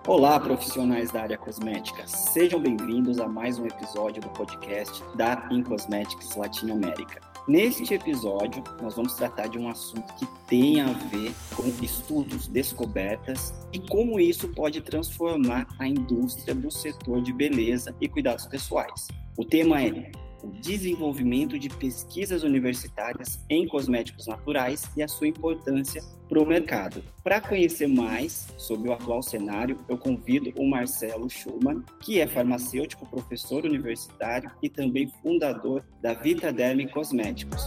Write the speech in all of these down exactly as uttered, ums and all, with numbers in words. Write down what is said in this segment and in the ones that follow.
Olá, profissionais da área cosmética. Sejam bem-vindos a mais um episódio do podcast da InCosmetics Latinoamérica. Neste episódio, nós vamos tratar de um assunto que tem a ver com estudos, descobertas e como isso pode transformar a indústria do setor de beleza e cuidados pessoais. O tema é o desenvolvimento de pesquisas universitárias em cosméticos naturais e a sua importância para o mercado. Para conhecer mais sobre o atual cenário, eu convido o Marcelo Schumann, que é farmacêutico, professor universitário e também fundador da Vitaderm Cosméticos.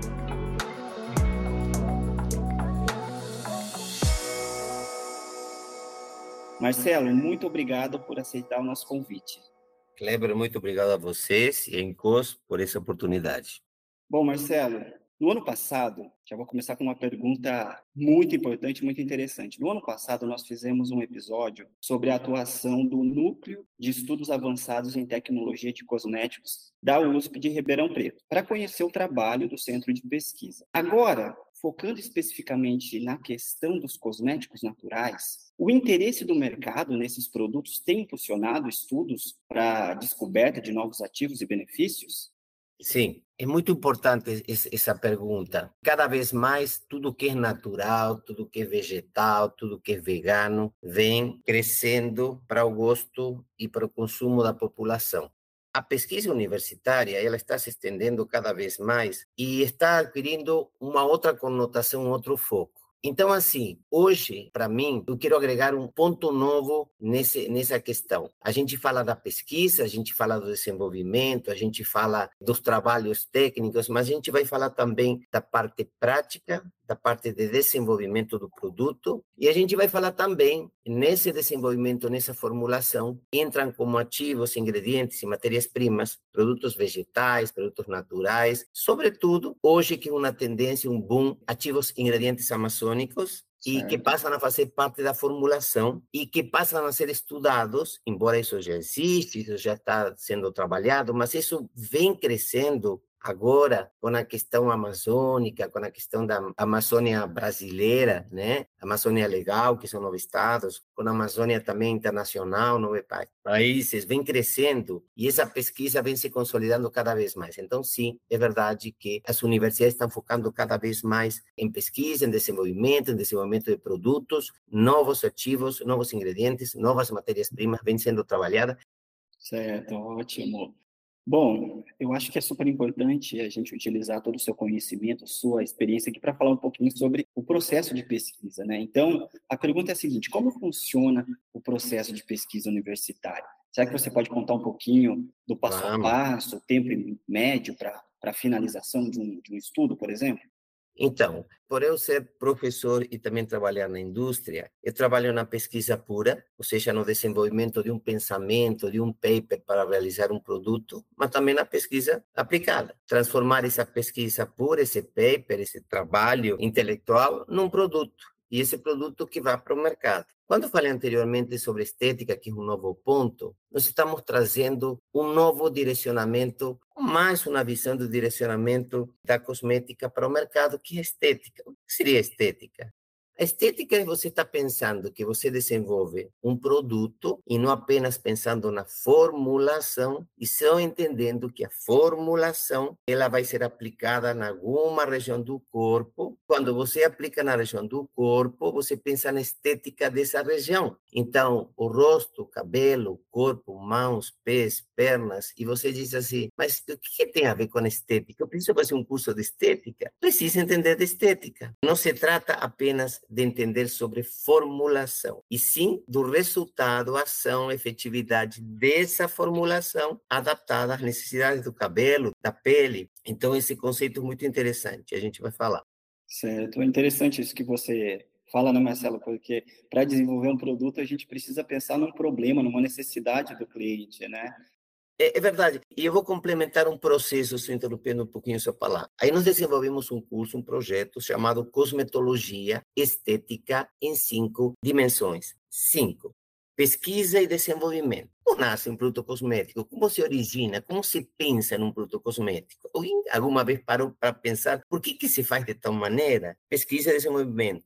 Marcelo, muito obrigado por aceitar o nosso convite. Kleber, muito obrigado a vocês e a Incos por essa oportunidade. Bom, Marcelo, no ano passado, já vou começar com uma pergunta muito importante, muito interessante. No ano passado, nós fizemos um episódio sobre a atuação do Núcleo de Estudos Avançados em Tecnologia de Cosméticos da U S P de Ribeirão Preto, para conhecer o trabalho do Centro de Pesquisa. Agora, focando especificamente na questão dos cosméticos naturais, o interesse do mercado nesses produtos tem impulsionado estudos para a descoberta de novos ativos e benefícios? Sim, é muito importante essa pergunta. Cada vez mais, tudo que é natural, tudo que é vegetal, tudo que é vegano, vem crescendo para o gosto e para o consumo da população. A pesquisa universitária, ela está se estendendo cada vez mais e está adquirindo uma outra conotação, um outro foco. Então, assim, hoje, para mim, eu quero agregar um ponto novo nesse, nessa questão. A gente fala da pesquisa, a gente fala do desenvolvimento, a gente fala dos trabalhos técnicos, mas a gente vai falar também da parte prática, da parte de desenvolvimento do produto, e a gente vai falar também, nesse desenvolvimento, nessa formulação, entram como ativos, ingredientes e matérias-primas, produtos vegetais, produtos naturais, sobretudo, hoje que é uma tendência, um boom, ativos ingredientes amazônicos, e Certo. que passam a fazer parte da formulação e que passam a ser estudados, embora isso já existe, isso já está sendo trabalhado, mas isso vem crescendo agora com a questão amazônica, com a questão da Amazônia brasileira, né? Amazônia Legal, que são nove estados, com a Amazônia também internacional, nove países, vem crescendo e essa pesquisa vem se consolidando cada vez mais. Então, sim, é verdade que as universidades estão focando cada vez mais em pesquisa, em desenvolvimento, em desenvolvimento de produtos, novos ativos, novos ingredientes, novas matérias-primas vêm sendo trabalhadas. Certo, ótimo. Bom, eu acho que é super importante a gente utilizar todo o seu conhecimento, sua experiência aqui para falar um pouquinho sobre o processo de pesquisa, né? Então, a pergunta é a seguinte: como funciona o processo de pesquisa universitária? Será que você pode contar um pouquinho do passo a Vamos. passo, o tempo médio para a finalização de um, de um estudo, por exemplo? Então, por eu ser professor e também trabalhar na indústria, eu trabalho na pesquisa pura, ou seja, no desenvolvimento de um pensamento, de um paper para realizar um produto, mas também na pesquisa aplicada. Transformar essa pesquisa pura, esse paper, esse trabalho intelectual, num produto. E esse produto que vai para o mercado. Quando eu falei anteriormente sobre estética, que é um novo ponto, nós estamos trazendo um novo direcionamento, mais uma visão do direcionamento da cosmética para o mercado, que é estética. O que seria estética? A estética é você estar pensando que você desenvolve um produto e não apenas pensando na formulação, e só entendendo que a formulação ela vai ser aplicada em alguma região do corpo. Quando você aplica na região do corpo, você pensa na estética dessa região. Então, o rosto, o cabelo, o corpo, mãos, pés, pernas, e você diz assim, mas o que tem a ver com a estética? Eu preciso fazer um curso de estética? Preciso entender de estética. Não se trata apenas de entender sobre formulação, e sim do resultado, ação, efetividade dessa formulação adaptada às necessidades do cabelo, da pele. Então, esse conceito é muito interessante, a gente vai falar. Certo, é interessante isso que você fala, né, Marcelo? Porque para desenvolver um produto, a gente precisa pensar num problema, numa necessidade do cliente, né? É, é verdade. E eu vou complementar um processo, só interrompendo um pouquinho essa palavra. Aí nós desenvolvemos um curso, um projeto chamado Cosmetologia Estética em Cinco Dimensões. Cinco. Pesquisa e desenvolvimento. Como nasce um produto cosmético? Como se origina? Como se pensa num produto cosmético? Alguém alguma vez parou para pensar por que, que se faz de tal maneira? Pesquisa e desenvolvimento.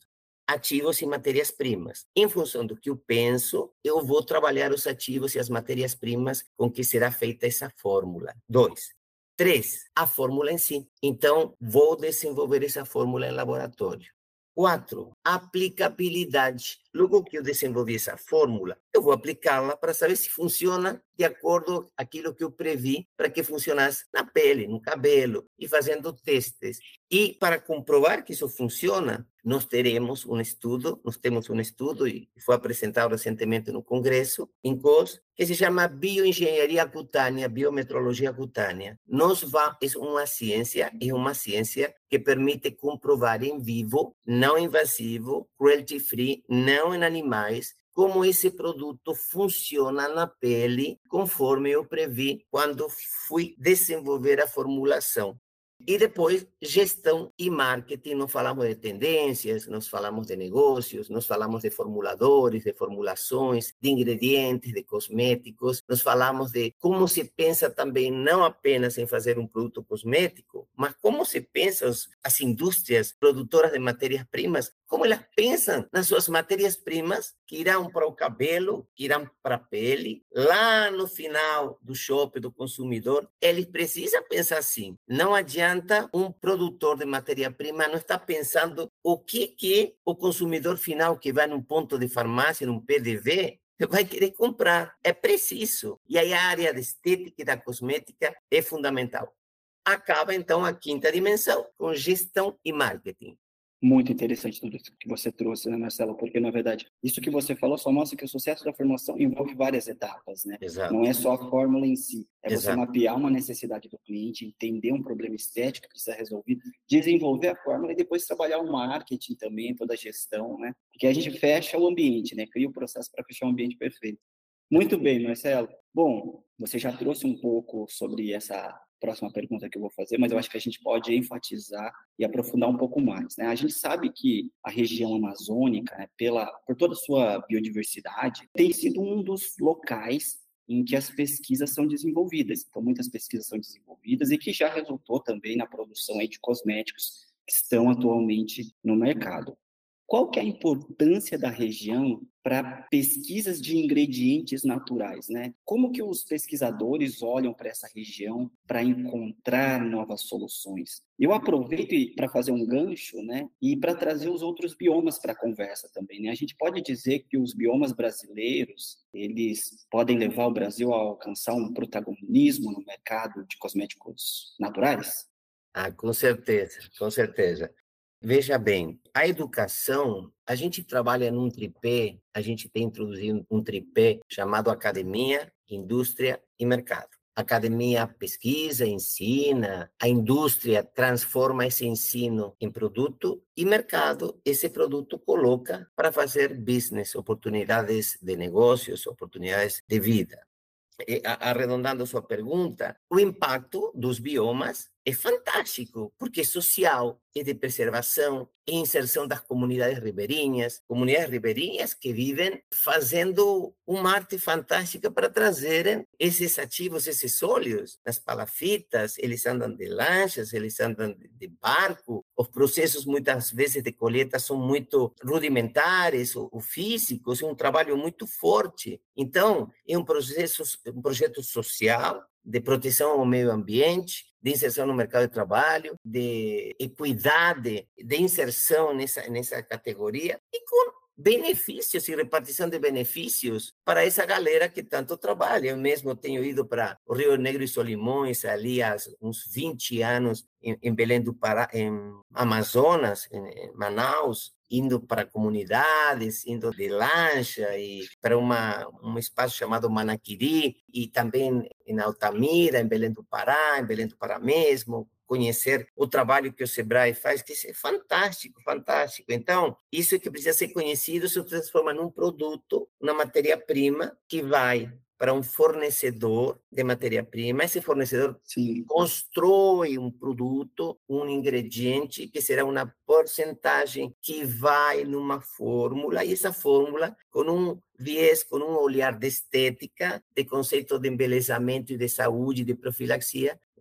ativos e matérias-primas. Em função do que eu penso, eu vou trabalhar os ativos e as matérias-primas com que será feita essa fórmula. Dois. Três, a fórmula em si. Então, vou desenvolver essa fórmula em laboratório. Quatro, aplicabilidade. Logo que eu desenvolvi essa fórmula, eu vou aplicá-la para saber se funciona de acordo com aquilo que eu previ para que funcionasse na pele, no cabelo, e fazendo testes. E para comprovar que isso funciona, nós teremos um estudo, nós temos um estudo, e foi apresentado recentemente no Congresso, em C O S, que se chama Bioengenharia Cutânea, Biometrologia Cutânea. Nós vamos, é uma ciência, é uma ciência que permite comprovar em vivo, não invasivo, cruelty-free, não em animais, como esse produto funciona na pele, conforme eu previ quando fui desenvolver a formulação. E depois, gestão e marketing, nós falamos de tendências, nós falamos de negócios, nós falamos de formuladores, de formulações, de ingredientes, de cosméticos, nós falamos de como se pensa também, não apenas em fazer um produto cosmético, mas como se pensa as indústrias produtoras de matérias-primas, como elas pensam nas suas matérias-primas que irão para o cabelo, que irão para a pele. Lá no final do shopping do consumidor, eles precisam pensar assim. Não adianta um produtor de matéria-prima não estar pensando o que, que o consumidor final que vai num ponto de farmácia, num P D V, vai querer comprar. É preciso. E aí a área da estética e da cosmética é fundamental. Acaba, então, a quinta dimensão com gestão e marketing. Muito interessante tudo isso que você trouxe, né, Marcelo? Porque, na verdade, isso que você falou só mostra que o sucesso da formação envolve várias etapas, né? Exato. Não é só a fórmula em si. É você Exato. mapear uma necessidade do cliente, entender um problema estético que precisa ser resolvido, desenvolver a fórmula e depois trabalhar o marketing também, toda a gestão, né? Porque a gente fecha o ambiente, né? Cria o processo para fechar o ambiente perfeito. Muito bem, Marcelo. Bom, você já trouxe um pouco sobre essa próxima pergunta que eu vou fazer, mas eu acho que a gente pode enfatizar e aprofundar um pouco mais, né? A gente sabe que a região amazônica, né, pela, por toda a sua biodiversidade, tem sido um dos locais em que as pesquisas são desenvolvidas. Então, muitas pesquisas são desenvolvidas e que já resultou também na produção aí de cosméticos que estão atualmente no mercado. Qual que é a importância da região para pesquisas de ingredientes naturais, né? Como que os pesquisadores olham para essa região para encontrar novas soluções? Eu aproveito para fazer um gancho, né? E para trazer os outros biomas para a conversa também, né? A gente pode dizer que os biomas brasileiros, eles podem levar o Brasil a alcançar um protagonismo no mercado de cosméticos naturais? Ah, com certeza, com certeza. Veja bem, a educação, a gente trabalha num tripé, a gente tem introduzido um tripé chamado academia, indústria e mercado. A academia pesquisa, ensina, a indústria transforma esse ensino em produto e mercado, esse produto coloca para fazer business, oportunidades de negócios, oportunidades de vida. Arredondando sua pergunta, o impacto dos biomas é fantástico, porque é social, é de preservação, é inserção das comunidades ribeirinhas, comunidades ribeirinhas que vivem fazendo uma arte fantástica para trazerem esses ativos, esses óleos, nas palafitas, eles andam de lanchas, eles andam de barco, os processos muitas vezes de colheita são muito rudimentares ou físicos, é um trabalho muito forte. Então, é um processo, um projeto social, de proteção ao meio ambiente, de inserção no mercado de trabalho, de equidade, de inserção nessa, nessa categoria e com benefícios e repartição de benefícios para essa galera que tanto trabalha. Eu mesmo tenho ido para o Rio Negro e Solimões, ali há uns vinte anos, em, em Belém do Pará, em Amazonas, em, em Manaus, indo para comunidades, indo de lancha e para uma, um espaço chamado Manaquiri, e também em Altamira, em Belém do Pará, em Belém do Pará mesmo, conhecer o trabalho que o Sebrae faz, que é fantástico, fantástico. Então, isso que precisa ser conhecido se transforma num produto, uma matéria-prima que vai para um fornecedor de matéria-prima. Esse fornecedor Sim. constrói um produto, um ingrediente, que será uma porcentagem que vai numa fórmula, e essa fórmula, com um viés, com um olhar de estética, de conceito de embelezamento e de saúde, de profilaxia,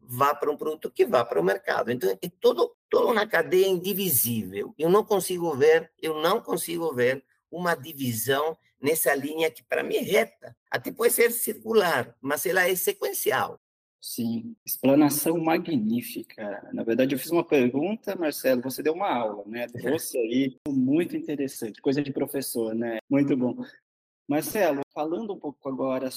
vá para um produto que vá para o mercado. Então, é todo, toda uma cadeia indivisível. Eu não consigo ver, eu não consigo ver uma divisão nessa linha que, para mim, é reta. Até pode ser circular, mas ela é sequencial. Sim, explanação magnífica. Na verdade, eu fiz uma pergunta, Marcelo, você deu uma aula, né? Trouxe aí, muito interessante, coisa de professor, né? Muito bom. Marcelo, falando um pouco agora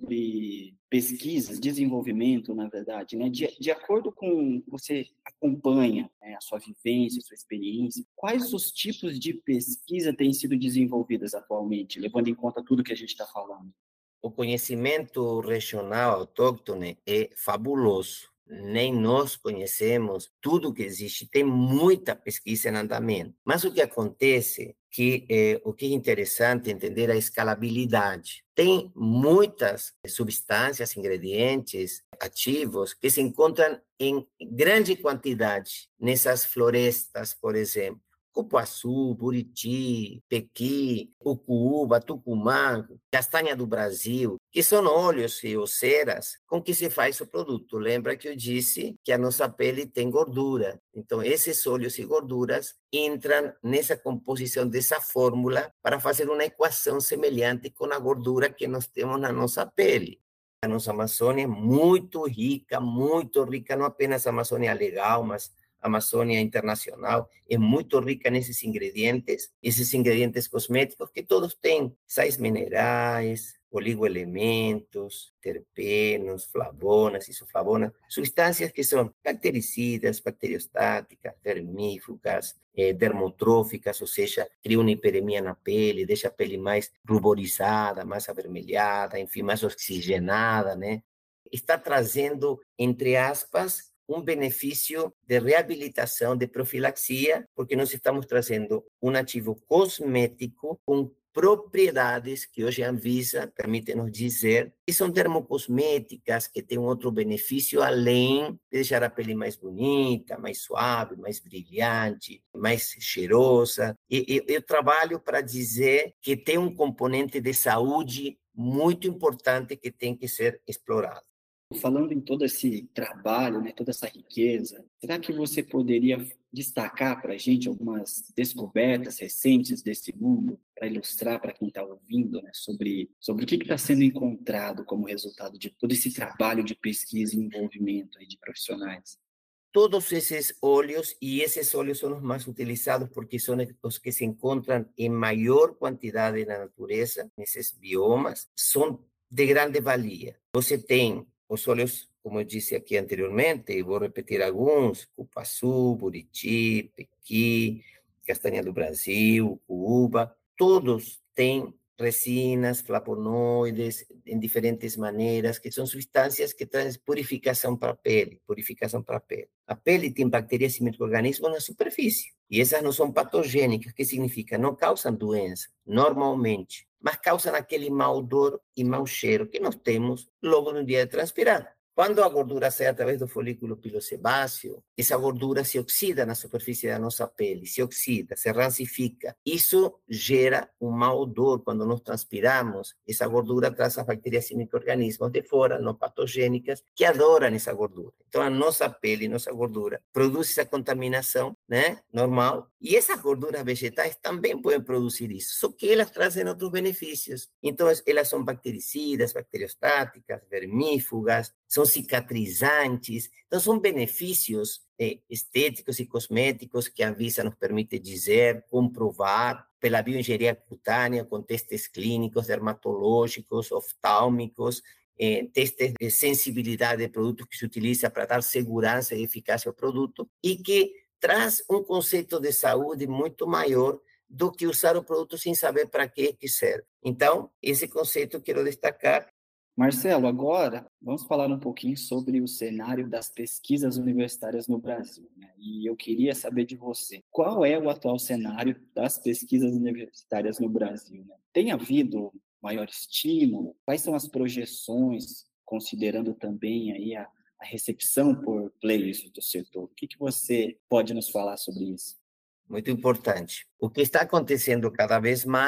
sobre pesquisas, desenvolvimento, na verdade, né? De, de acordo com você acompanha, né, a sua vivência, a sua experiência, quais os tipos de pesquisa têm sido desenvolvidas atualmente, levando em conta tudo que a gente está falando? O conhecimento regional autóctone é fabuloso. Nem nós conhecemos tudo que existe. Tem muita pesquisa em andamento. Mas o que acontece que é, o que é interessante é entender a escalabilidade. Tem muitas substâncias, ingredientes ativos que se encontram em grande quantidade nessas florestas, por exemplo. Cupuaçu, Buriti, Pequi, Ucuúba, Tucumã, castanha do Brasil, que são óleos e ceras com que se faz o produto. Lembra que eu disse que a nossa pele tem gordura. Então, esses óleos e gorduras entram nessa composição dessa fórmula para fazer uma equação semelhante com a gordura que nós temos na nossa pele. A nossa Amazônia é muito rica, muito rica, não apenas a Amazônia legal, mas a Amazônia internacional é muito rica nesses ingredientes, esses ingredientes cosméticos que todos têm sais minerais, oligoelementos, terpenos, flavonas, isoflavonas, substâncias que são bactericidas, bacteriostáticas, vermífugas, eh, dermotróficas, ou seja, cria uma hiperemia na pele, deixa a pele mais ruborizada, mais avermelhada, enfim, mais oxigenada, né? Está trazendo, entre aspas, um benefício de reabilitação, de profilaxia, porque nós estamos trazendo um ativo cosmético com propriedades que hoje a Anvisa permite nos dizer que são termocosméticas, que têm um outro benefício além de deixar a pele mais bonita, mais suave, mais brilhante, mais cheirosa. E eu, eu trabalho para dizer que tem um componente de saúde muito importante que tem que ser explorado. Falando em todo esse trabalho, né, toda essa riqueza, será que você poderia destacar para a gente algumas descobertas recentes desse mundo, para ilustrar para quem está ouvindo, né, sobre, sobre o que está sendo encontrado como resultado de todo esse trabalho de pesquisa e envolvimento aí de profissionais? Todos esses óleos, e esses óleos são os mais utilizados porque são os que se encontram em maior quantidade na natureza, nesses biomas, são de grande valia. Você tem os óleos, como eu disse aqui anteriormente, e vou repetir alguns: cupuaçu, buriti, pequi, castanha do Brasil, cuúba, todos têm resinas, flavonoides, em diferentes maneiras, que são substâncias que trazem purificação para a pele, purificação para a pele. A pele tem bactérias e micro-organismos na superfície, e essas não são patogênicas, que significa não causam doença, normalmente, mas causam aquele mau odor e mau cheiro que nós temos logo no dia de transpirar. Quando a gordura sai através do folículo pilosebáceo, essa gordura se oxida na superfície da nossa pele, se oxida, se rancifica. Isso gera um mau odor. Quando nós transpiramos, essa gordura traz as bactérias e micro-organismos de fora, não patogênicas, que adoram essa gordura. Então, a nossa pele, nossa gordura, produz essa contaminação, né, normal, e essas gorduras vegetais também podem produzir isso, só que elas trazem outros benefícios. Então, elas são bactericidas, bacteriostáticas, vermífugas, são cicatrizantes. Então, são benefícios eh, estéticos e cosméticos que a Anvisa nos permite dizer, comprovar, pela bioengenharia cutânea, com testes clínicos, dermatológicos, oftálmicos, eh, testes de sensibilidade de produtos que se utiliza para dar segurança e eficácia ao produto, e que traz um conceito de saúde muito maior do que usar o produto sem saber para que que serve. Então, esse conceito eu quero destacar. Marcelo, agora vamos falar um pouquinho sobre o cenário das pesquisas universitárias no Brasil, né? E eu queria saber de você, qual é o atual cenário das pesquisas universitárias no Brasil, né? Tem havido maior estímulo? Quais são as projeções, considerando também aí a, a recepção por players do setor? O que, que você pode nos falar sobre isso? Muito importante. O que está acontecendo cada vez mais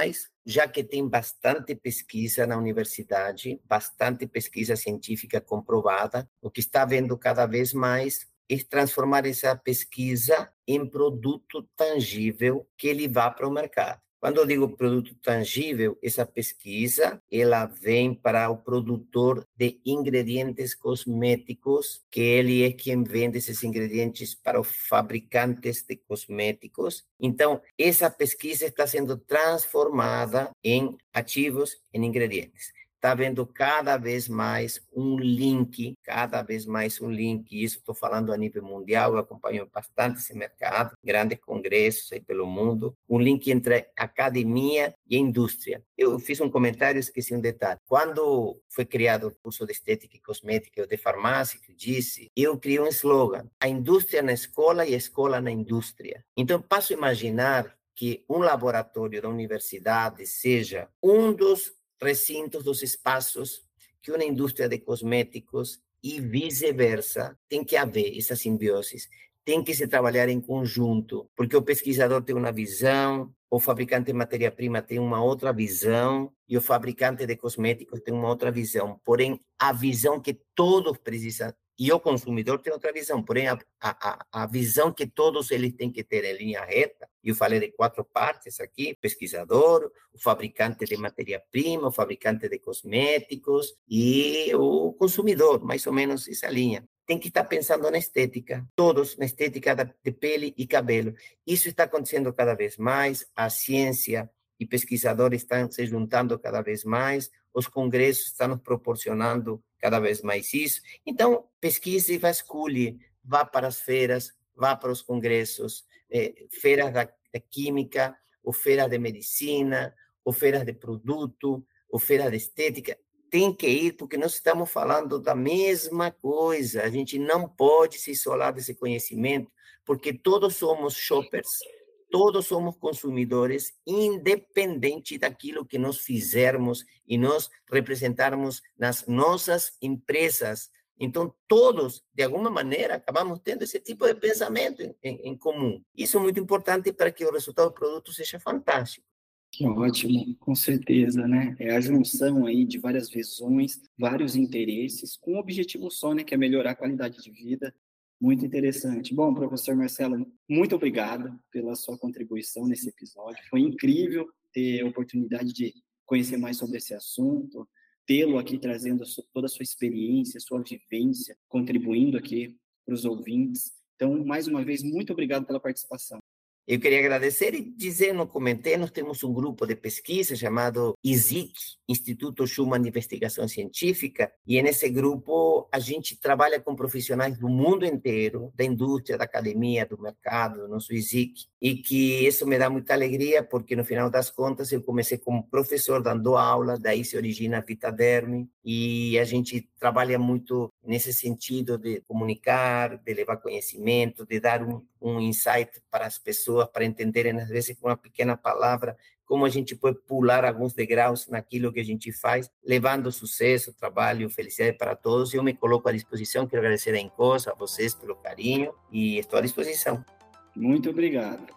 já que tem bastante pesquisa na universidade, bastante pesquisa científica comprovada, o que está vendo cada vez mais é transformar essa pesquisa em produto tangível que ele vá para o mercado. Quando eu digo produto tangível, essa pesquisa, ela vem para o produtor de ingredientes cosméticos, que ele é quem vende esses ingredientes para os fabricantes de cosméticos. Então, essa pesquisa está sendo transformada em ativos, em ingredientes. Está vendo cada vez mais um link, cada vez mais um link, isso estou falando a nível mundial, eu acompanho bastante esse mercado, grandes congressos aí pelo mundo, um link entre academia e indústria. Eu fiz um comentário, esqueci um detalhe. Quando foi criado o curso de estética e cosmética, ou de farmácia, que eu disse, eu criei um slogan, a indústria na escola e a escola na indústria. Então, passo a imaginar que um laboratório da universidade seja um dos recintos, dos espaços que uma indústria de cosméticos e vice-versa tem que haver essa simbiose, tem que se trabalhar em conjunto, porque o pesquisador tem uma visão, o fabricante de matéria-prima tem uma outra visão e o fabricante de cosméticos tem uma outra visão, porém a visão que todos precisam, e o consumidor tem outra visão, porém a, a, a visão que todos eles têm que ter em linha reta, e eu falei de quatro partes aqui, o pesquisador, o fabricante de matéria-prima, o fabricante de cosméticos e o consumidor, mais ou menos essa linha. Tem que estar pensando na estética, todos na estética de pele e cabelo. Isso está acontecendo cada vez mais, a ciência e pesquisadores estão se juntando cada vez mais, os congressos estão nos proporcionando cada vez mais isso. Então, pesquise e vasculhe, vá para as feiras, vá para os congressos, eh, feiras da, da química, ou feiras de medicina, ou feiras de produto, ou feiras de estética. Tem que ir, porque nós estamos falando da mesma coisa. A gente não pode se isolar desse conhecimento, porque todos somos shoppers, todos somos consumidores, independente daquilo que nós fizermos e nós representarmos nas nossas empresas. Então, todos, de alguma maneira, acabamos tendo esse tipo de pensamento em, em, em comum. Isso é muito importante para que o resultado do produto seja fantástico. Que ótimo, com certeza, né? É a junção aí de várias visões, vários interesses, com um objetivo só, né? Que é melhorar a qualidade de vida. Muito interessante. Bom, professor Marcelo, muito obrigado pela sua contribuição nesse episódio. Foi incrível ter a oportunidade de conhecer mais sobre esse assunto, tê-lo aqui trazendo toda a sua experiência, sua vivência, contribuindo aqui para os ouvintes. Então, mais uma vez, muito obrigado pela participação. Eu queria agradecer e dizer, não comentei, nós temos um grupo de pesquisa chamado I S I C, Instituto Schumann de Investigação Científica, e nesse grupo a gente trabalha com profissionais do mundo inteiro, da indústria, da academia, do mercado, do nosso I S I C, e que isso me dá muita alegria, porque no final das contas eu comecei como professor dando aula, daí se origina a Vitaderm, e a gente trabalha muito nesse sentido de comunicar, de levar conhecimento, de dar um, um insight para as pessoas, para entenderem, às vezes, com uma pequena palavra, como a gente pode pular alguns degraus naquilo que a gente faz, levando sucesso, trabalho, felicidade para todos. Eu me coloco à disposição, quero agradecer a Incosa, a vocês pelo carinho, e estou à disposição. Muito obrigado.